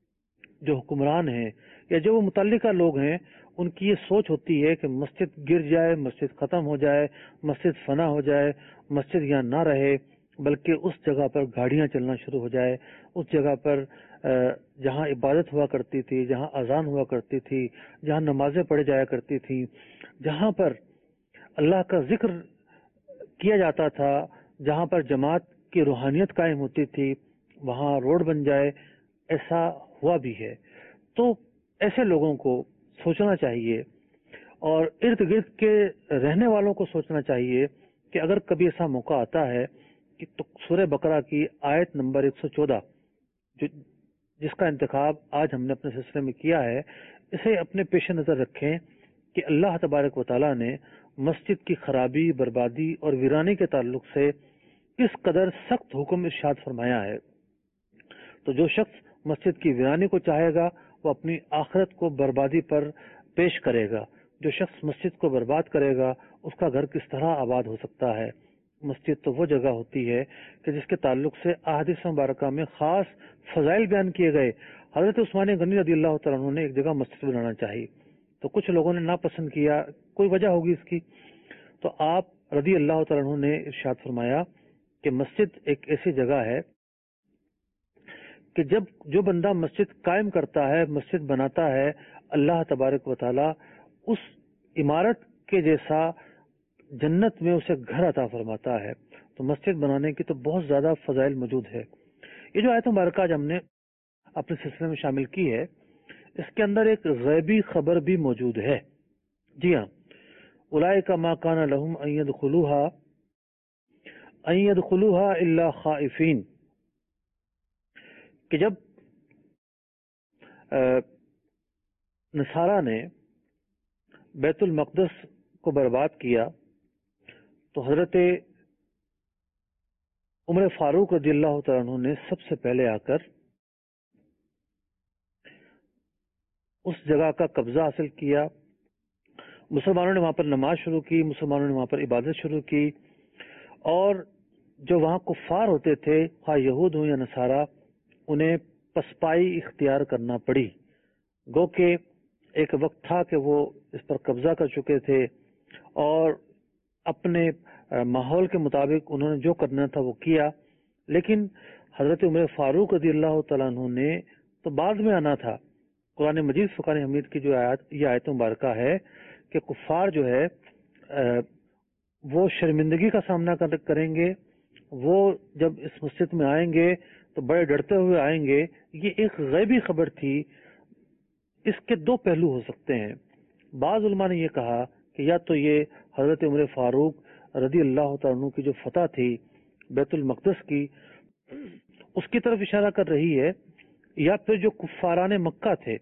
جو حکمران ہیں، یا جو وہ متعلقہ لوگ ہیں، ان کی یہ سوچ ہوتی ہے کہ مسجد گر جائے، مسجد ختم ہو جائے، مسجد فنا ہو جائے، مسجد یہاں نہ رہے، بلکہ اس جگہ پر گاڑیاں چلنا شروع ہو جائے، اس جگہ پر جہاں عبادت ہوا کرتی تھی، جہاں اذان ہوا کرتی تھی، جہاں نمازیں پڑھی جایا کرتی تھی، جہاں پر اللہ کا ذکر کیا جاتا تھا، جہاں پر جماعت کی روحانیت قائم ہوتی تھی، وہاں روڈ بن جائے. ایسا ہوا بھی ہے. تو ایسے لوگوں کو سوچنا چاہیے اور ارد گرد کے رہنے والوں کو سوچنا چاہیے کہ اگر کبھی ایسا موقع آتا ہے کہ تو سورہ بقرہ کی آیت نمبر ایک سو چودہ جو جس کا انتخاب آج ہم نے اپنے سلسلے میں کیا ہے، اسے اپنے پیش نظر رکھیں کہ اللہ تبارک و تعالیٰ نے مسجد کی خرابی، بربادی اور ویرانی کے تعلق سے کس قدر سخت حکم ارشاد فرمایا ہے. تو جو شخص مسجد کی ویرانی کو چاہے گا وہ اپنی آخرت کو بربادی پر پیش کرے گا. جو شخص مسجد کو برباد کرے گا اس کا گھر کس طرح آباد ہو سکتا ہے. مسجد تو وہ جگہ ہوتی ہے کہ جس کے تعلق سے احادیث مبارکہ میں خاص فضائل بیان کیے گئے. حضرت عثمان غنی رضی اللہ تعالیٰ عنہ نے ایک جگہ مسجد بنانا چاہی تو کچھ لوگوں نے ناپسند کیا، کوئی وجہ ہوگی اس کی. تو آپ رضی اللہ تعالیٰ عنہ نے ارشاد فرمایا کہ مسجد ایک ایسی جگہ ہے کہ جب جو بندہ مسجد قائم کرتا ہے، مسجد بناتا ہے، اللہ تبارک و تعالی اس عمارت کے جیسا جنت میں اسے گھر عطا فرماتا ہے. تو مسجد بنانے کی تو بہت زیادہ فضائل موجود ہے. یہ جو آیت مبارکہ آج ہم نے اپنے سلسلے میں شامل کی ہے، اس کے اندر ایک غیبی خبر بھی موجود ہے. جی ہاں، اولئک ما کان لهم ان يدخلوها ان يدخلوها الا خائفین، کہ جب نصارہ نے بیت المقدس کو برباد کیا تو حضرت عمر فاروق رضی اللہ تعالیٰ عنہ نے سب سے پہلے آ کر اس جگہ کا قبضہ حاصل کیا. مسلمانوں نے وہاں پر نماز شروع کی، مسلمانوں نے وہاں پر عبادت شروع کی، اور جو وہاں کفار ہوتے تھے، خواہ یہود ہوں یا نصارہ، انہیں پسپائی اختیار کرنا پڑی. گو کہ ایک وقت تھا کہ وہ اس پر قبضہ کر چکے تھے اور اپنے ماحول کے مطابق انہوں نے جو کرنا تھا وہ کیا. لیکن حضرت عمر فاروق رضی اللہ تعالیٰ عنہ نے تو بعد میں آنا تھا. قرآن مجید فقان حمید کی جو آیات یہ آیت مبارکہ ہے کہ کفار جو ہے وہ شرمندگی کا سامنا کریں گے. وہ جب اس مسجد میں آئیں گے تو بڑے ڈرتے ہوئے آئیں گے. یہ ایک غیبی خبر تھی. اس کے دو پہلو ہو سکتے ہیں. بعض علماء نے یہ کہا کہ یا تو یہ حضرت عمر فاروق رضی اللہ تعالیٰ عنہ کی جو فتح تھی بیت المقدس کی اس کی طرف اشارہ کر رہی ہے، یا پھر جو کفاران مکہ تھے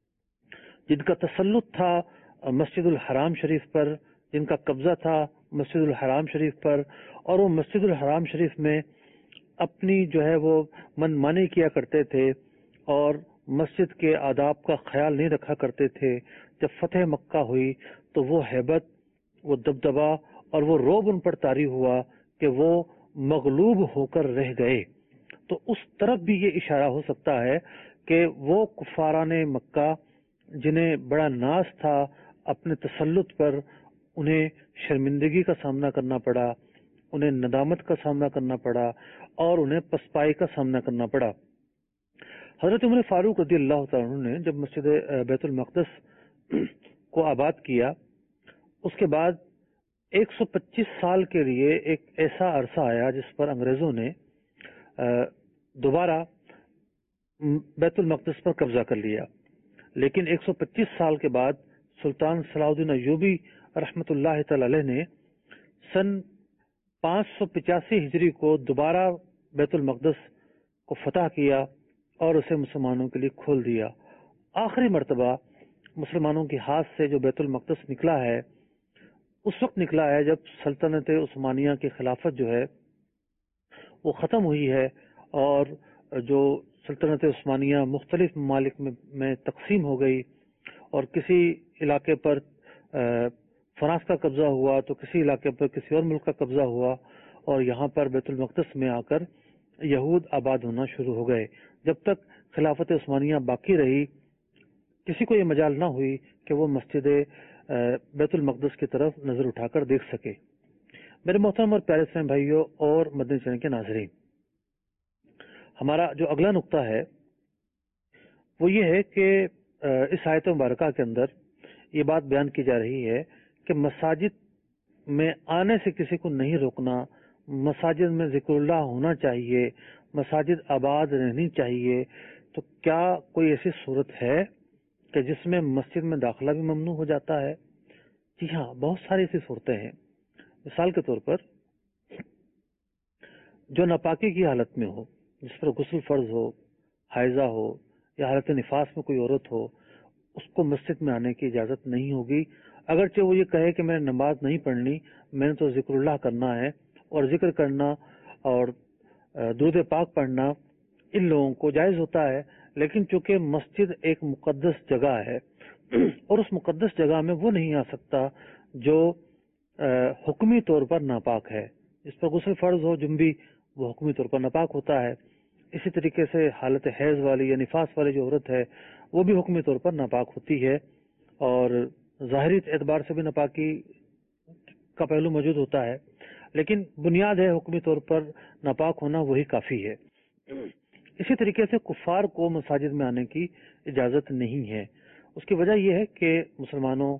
جن کا تسلط تھا مسجد الحرام شریف پر، جن کا قبضہ تھا مسجد الحرام شریف پر، اور وہ مسجد الحرام شریف میں اپنی جو ہے وہ من مانی کیا کرتے تھے اور مسجد کے آداب کا خیال نہیں رکھا کرتے تھے۔ جب فتح مکہ ہوئی تو وہ ہیبت، وہ دبدبا اور وہ روب ان پر طاری ہوا کہ وہ مغلوب ہو کر رہ گئے۔ تو اس طرف بھی یہ اشارہ ہو سکتا ہے کہ وہ کفاران مکہ جنہیں بڑا ناز تھا اپنے تسلط پر، انہیں شرمندگی کا سامنا کرنا پڑا، انہیں ندامت کا سامنا کرنا پڑا اور انہیں پسپائی کا سامنا کرنا پڑا۔ حضرت عمر فاروق رضی اللہ تعالیٰ عنہ نے جب مسجد بیت المقدس کو آباد کیا، اس کے بعد ایک سو پچیس سال کے لیے ایک ایسا عرصہ آیا جس پر انگریزوں نے دوبارہ بیت المقدس پر قبضہ کر لیا، لیکن ایک سو پچیس سال کے بعد سلطان صلاح الدین ایوبی رحمۃ اللہ تعالی علیہ نے سن پانچ سو پچاسی ہجری کو دوبارہ بیت المقدس کو فتح کیا اور اسے مسلمانوں کے لیے کھول دیا۔ آخری مرتبہ مسلمانوں کے ہاتھ سے جو بیت المقدس نکلا ہے اس وقت نکلا ہے جب سلطنت عثمانیہ کی خلافت جو ہے وہ ختم ہوئی ہے اور جو سلطنت عثمانیہ مختلف ممالک میں, میں تقسیم ہو گئی، اور کسی علاقے پر فرانس کا قبضہ ہوا تو کسی علاقے پر کسی اور ملک کا قبضہ ہوا، اور یہاں پر بیت المقدس میں آ کر یہود آباد ہونا شروع ہو گئے۔ جب تک خلافت عثمانیہ باقی رہی کسی کو یہ مجال نہ ہوئی کہ وہ مسجد بیت المقدس کی طرف نظر اٹھا کر دیکھ سکے۔ میرے محترم اور پیارے اسلام بھائیوں اور مدنی چینل کے ناظرین، ہمارا جو اگلا نقطہ ہے وہ یہ ہے کہ اس آیت مبارکہ کے اندر یہ بات بیان کی جا رہی ہے کہ مساجد میں آنے سے کسی کو نہیں روکنا، مساجد میں ذکر اللہ ہونا چاہیے، مساجد آباد رہنی چاہیے۔ تو کیا کوئی ایسی صورت ہے کہ جس میں مسجد میں داخلہ بھی ممنوع ہو جاتا ہے؟ جی ہاں، بہت ساری ایسی صورتیں ہیں۔ مثال کے طور پر جو ناپاکی کی حالت میں ہو، جس پر غسل فرض ہو، حائضہ ہو یا حالت نفاس میں کوئی عورت ہو، اس کو مسجد میں آنے کی اجازت نہیں ہوگی، اگرچہ وہ یہ کہے کہ میں نے نماز نہیں پڑھنی، میں نے تو ذکر اللہ کرنا ہے، اور ذکر کرنا اور درود پاک پڑھنا ان لوگوں کو جائز ہوتا ہے، لیکن چونکہ مسجد ایک مقدس جگہ ہے اور اس مقدس جگہ میں وہ نہیں آ سکتا جو حکمی طور پر ناپاک ہے۔ جس پر غسل فرض ہو جنبی، وہ حکمی طور پر ناپاک ہوتا ہے۔ اسی طریقے سے حالت حیض والی یا نفاس والی جو عورت ہے وہ بھی حکمی طور پر ناپاک ہوتی ہے، اور ظاہری اعتبار سے بھی ناپاکی کا پہلو موجود ہوتا ہے، لیکن بنیاد ہے حکمی طور پر ناپاک ہونا، وہی کافی ہے۔ اسی طریقے سے کفار کو مساجد میں آنے کی اجازت نہیں ہے۔ اس کی وجہ یہ ہے کہ مسلمانوں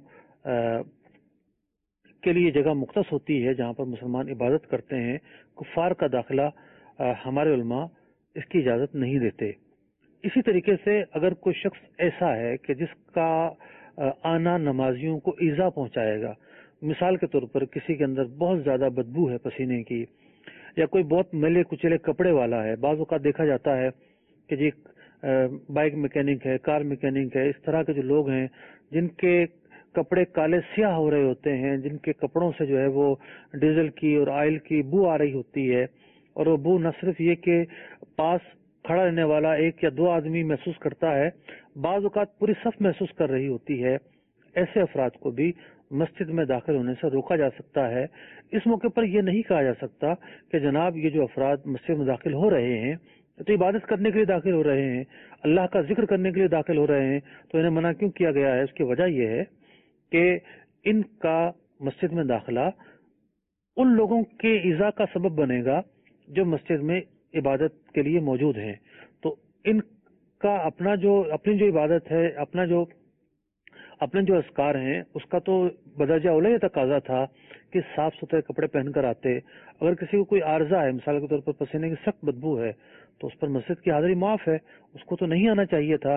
کے لیے جگہ مختص ہوتی ہے جہاں پر مسلمان عبادت کرتے ہیں، کفار کا داخلہ ہمارے علماء اس کی اجازت نہیں دیتے۔ اسی طریقے سے اگر کوئی شخص ایسا ہے کہ جس کا آنا نمازیوں کو ایذا پہنچائے گا، مثال کے طور پر کسی کے اندر بہت زیادہ بدبو ہے پسینے کی، یا کوئی بہت میلے کچیلے کپڑے والا ہے، بعض اوقات دیکھا جاتا ہے کہ جی بائک میکینک ہے، کار میکینک ہے، اس طرح کے جو لوگ ہیں جن کے کپڑے کالے سیاہ ہو رہے ہوتے ہیں، جن کے کپڑوں سے جو ہے وہ ڈیزل کی اور آئل کی بو آ رہی ہوتی ہے، اور وہ بو نہ صرف یہ کہ پاس کھڑا رہنے والا ایک یا دو آدمی محسوس کرتا ہے، بعض اوقات پوری صف محسوس کر رہی ہوتی ہے، ایسے افراد کو بھی مسجد میں داخل ہونے سے روکا جا سکتا ہے۔ اس موقع پر یہ نہیں کہا جا سکتا کہ جناب یہ جو افراد مسجد میں داخل ہو رہے ہیں تو عبادت کرنے کے لیے داخل ہو رہے ہیں، اللہ کا ذکر کرنے کے لیے داخل ہو رہے ہیں، تو انہیں منع کیوں کیا گیا ہے؟ اس کی وجہ یہ ہے کہ ان کا مسجد میں داخلہ ان لوگوں کے ایذا کا سبب بنے گا جو مسجد میں عبادت کے لیے موجود ہیں۔ تو ان کا اپنا جو اپنی جو عبادت ہے، اپنا جو اپنے جو اذکار ہیں، اس کا تو بدرجہ اولا یہ تقاضا تھا کہ صاف ستھرے کپڑے پہن کر آتے۔ اگر کسی کو کوئی عارضہ ہے، مثال کے طور پر پسینے کی سخت بدبو ہے، تو اس پر مسجد کی حاضری معاف ہے، اس کو تو نہیں آنا چاہیے تھا،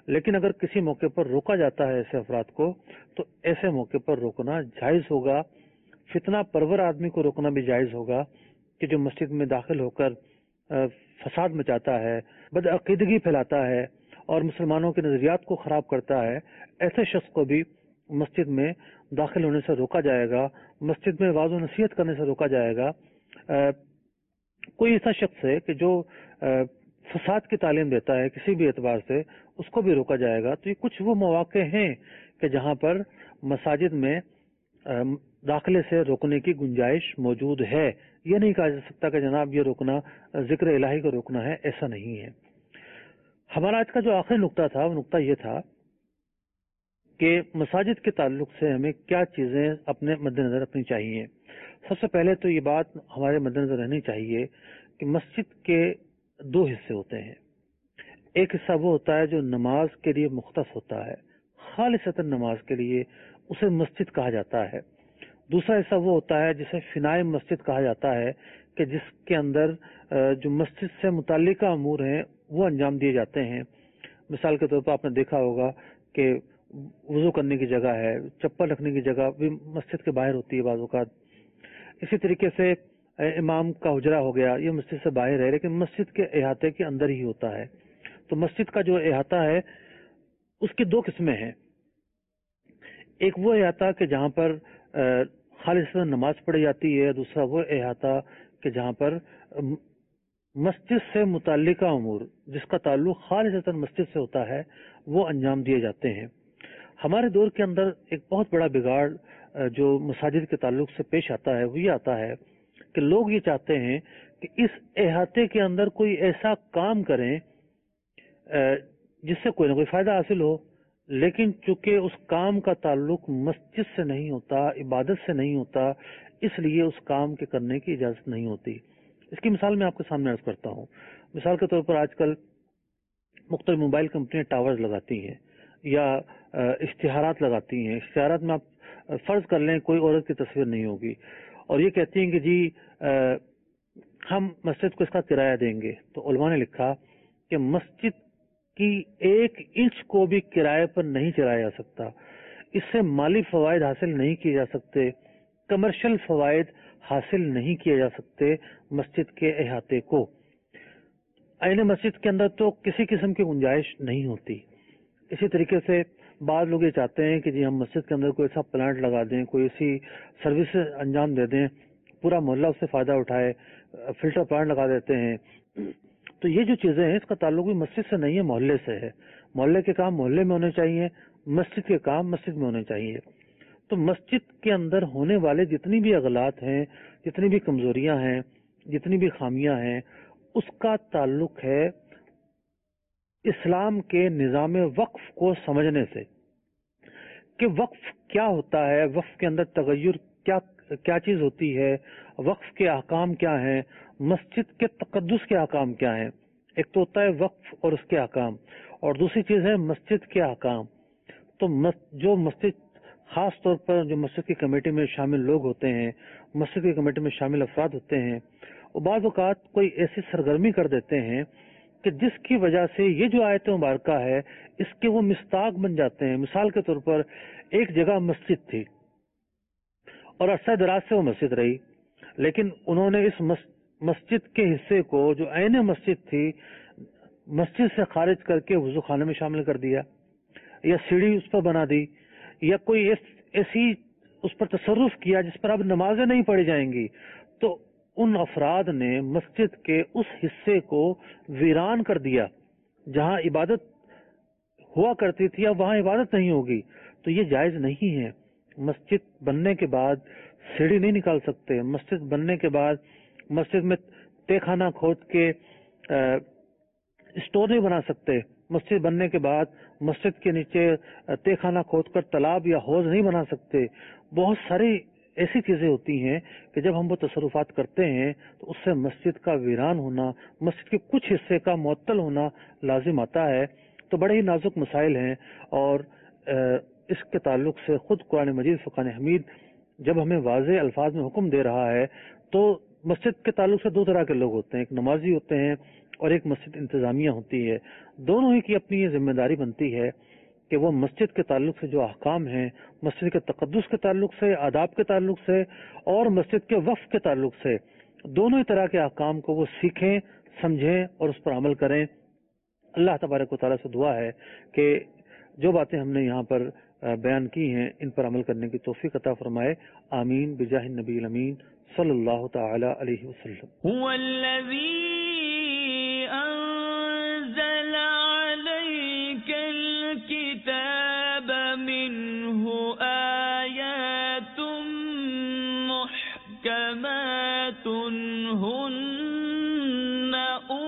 لیکن اگر کسی موقع پر روکا جاتا ہے ایسے افراد کو تو ایسے موقع پر روکنا جائز ہوگا. فتنہ پرور آدمی کو روکنا بھی جائز ہوگا کہ جو مسجد میں داخل ہو کر فساد مچاتا ہے، بدعقیدگی پھیلاتا ہے اور مسلمانوں کے نظریات کو خراب کرتا ہے، ایسے شخص کو بھی مسجد میں داخل ہونے سے روکا جائے گا، مسجد میں واعظ و نصیحت کرنے سے روکا جائے گا. کوئی ایسا شخص ہے کہ جو فساد کی تعلیم دیتا ہے کسی بھی اعتبار سے، اس کو بھی روکا جائے گا. تو یہ کچھ وہ مواقع ہیں کہ جہاں پر مساجد میں داخلے سے روکنے کی گنجائش موجود ہے. یہ نہیں کہا جا سکتا کہ جناب یہ روکنا ذکر الہی کو روکنا ہے، ایسا نہیں ہے. ہمارا آج کا جو آخری نقطہ تھا وہ نقطہ یہ تھا کہ مساجد کے تعلق سے ہمیں کیا چیزیں اپنے مد نظر رکھنی چاہیے. سب سے پہلے تو یہ بات ہمارے مد نظر رہنی چاہیے کہ مسجد کے دو حصے ہوتے ہیں. ایک حصہ وہ ہوتا ہے جو نماز کے لیے مختص ہوتا ہے، خالصتاً نماز کے لیے، اسے مسجد کہا جاتا ہے. دوسرا حصہ وہ ہوتا ہے جسے فنائے مسجد کہا جاتا ہے کہ جس کے اندر جو مسجد سے متعلقہ امور ہیں وہ انجام دیے جاتے ہیں. مثال کے طور پر آپ نے دیکھا ہوگا کہ وضو کرنے کی جگہ ہے، چپل رکھنے کی جگہ بھی مسجد کے باہر ہوتی ہے بعض اوقات. اسی طریقے سے امام کا حجرہ ہو گیا، یہ مسجد سے باہر ہے لیکن مسجد کے احاطے کے اندر ہی ہوتا ہے. تو مسجد کا جو احاطہ ہے اس کی دو قسمیں ہیں. ایک وہ احاطہ کہ جہاں پر خالص نماز پڑھی جاتی ہے، دوسرا وہ احاطہ کہ جہاں پر مسجد سے متعلقہ امور جس کا تعلق خالصتاً مسجد سے ہوتا ہے وہ انجام دیے جاتے ہیں. ہمارے دور کے اندر ایک بہت بڑا بگاڑ جو مساجد کے تعلق سے پیش آتا ہے وہ یہ آتا ہے کہ لوگ یہ چاہتے ہیں کہ اس احاطے کے اندر کوئی ایسا کام کریں جس سے کوئی نہ کوئی فائدہ حاصل ہو، لیکن چونکہ اس کام کا تعلق مسجد سے نہیں ہوتا، عبادت سے نہیں ہوتا، اس لیے اس کام کے کرنے کی اجازت نہیں ہوتی. اس کی مثال میں آپ کے سامنے عرض کرتا ہوں. مثال کے طور پر آج کل مختلف موبائل کمپنیاں ٹاورز لگاتی ہیں یا اشتہارات لگاتی ہیں. اشتہارات میں آپ فرض کر لیں کوئی عورت کی تصویر نہیں ہوگی اور یہ کہتی ہیں کہ جی ہم مسجد کو اس کا کرایہ دیں گے. تو علماء نے لکھا کہ مسجد کی ایک انچ کو بھی کرائے پر نہیں چلایا جا سکتا، اس سے مالی فوائد حاصل نہیں کیے جا سکتے، کمرشل فوائد حاصل نہیں کیے جا سکتے مسجد کے احاطے کو. عین مسجد کے اندر تو کسی قسم کی گنجائش نہیں ہوتی. اسی طریقے سے بعض لوگ یہ چاہتے ہیں کہ جی ہم مسجد کے اندر کوئی ایسا پلانٹ لگا دیں، کوئی ایسی سروس انجام دے دیں، پورا محلہ اس سے فائدہ اٹھائے، فلٹر پلانٹ لگا دیتے ہیں. تو یہ جو چیزیں ہیں اس کا تعلق بھی مسجد سے نہیں ہے، محلے سے ہے. محلے کے کام محلے میں ہونے چاہیے، مسجد کے کام مسجد میں ہونے چاہیے. تو مسجد کے اندر ہونے والے جتنی بھی اغلاط ہیں، جتنی بھی کمزوریاں ہیں، جتنی بھی خامیاں ہیں، اس کا تعلق ہے اسلام کے نظام وقف کو سمجھنے سے کہ وقف کیا ہوتا ہے، وقف کے اندر تغیر کیا کیا چیز ہوتی ہے، وقف کے احکام کیا ہیں، مسجد کے تقدس کے احکام کیا ہیں. ایک تو ہوتا ہے وقف اور اس کے احکام، اور دوسری چیز ہے مسجد کے احکام. تو جو مسجد خاص طور پر جو مسجد کی کمیٹی میں شامل لوگ ہوتے ہیں، مسجد کی کمیٹی میں شامل افراد ہوتے ہیں، وہ بعض اوقات کوئی ایسی سرگرمی کر دیتے ہیں کہ جس کی وجہ سے یہ جو آیت مبارکہ ہے اس کے وہ مصداق بن جاتے ہیں. مثال کے طور پر ایک جگہ مسجد تھی اور عرصہ دراز سے وہ مسجد رہی، لیکن انہوں نے اس مسجد کے حصے کو جو عین مسجد تھی مسجد سے خارج کر کے وضو خانے میں شامل کر دیا، یا سیڑھی اس پر بنا دی، یا کوئی ایسی اس پر تصرف کیا جس پر اب نمازیں نہیں پڑھی جائیں گی. تو ان افراد نے مسجد کے اس حصے کو ویران کر دیا جہاں عبادت ہوا کرتی تھی، اب وہاں عبادت نہیں ہوگی. تو یہ جائز نہیں ہے. مسجد بننے کے بعد سیڑھی نہیں نکال سکتے، مسجد بننے کے بعد مسجد میں تہ خانہ کھود کے اسٹور نہیں بنا سکتے، مسجد بننے کے بعد مسجد کے نیچے تہ خانہ کھود کر تالاب یا حوض نہیں بنا سکتے. بہت ساری ایسی چیزیں ہوتی ہیں کہ جب ہم وہ تصرفات کرتے ہیں تو اس سے مسجد کا ویران ہونا، مسجد کے کچھ حصے کا معطل ہونا لازم آتا ہے. تو بڑے ہی نازک مسائل ہیں، اور اس کے تعلق سے خود قرآن مجید فرقان حمید جب ہمیں واضح الفاظ میں حکم دے رہا ہے تو مسجد کے تعلق سے دو طرح کے لوگ ہوتے ہیں، ایک نمازی ہوتے ہیں اور ایک مسجد انتظامیہ ہوتی ہے. دونوں ہی کی اپنی یہ ذمہ داری بنتی ہے کہ وہ مسجد کے تعلق سے جو احکام ہیں، مسجد کے تقدس کے تعلق سے، آداب کے تعلق سے اور مسجد کے وقف کے تعلق سے، دونوں ہی طرح کے احکام کو وہ سیکھیں، سمجھیں اور اس پر عمل کریں. اللہ تبارک و تعالیٰ سے دعا ہے کہ جو باتیں ہم نے یہاں پر بیان کی ہیں ان پر عمل کرنے کی توفیق عطا فرمائے. آمین بجاہ النبی الامین صلی اللہ تعالی علیہ وسلم. هو الذي أنزل عليك الكتاب منه آيات محكمات هن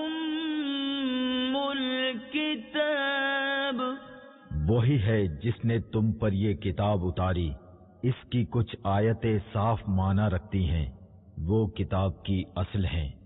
أم الكتاب. وہی ہے جس نے تم پر یہ کتاب اتاری، اس کی کچھ آیتیں صاف معنی رکھتی ہیں، وہ کتاب کی اصل ہیں.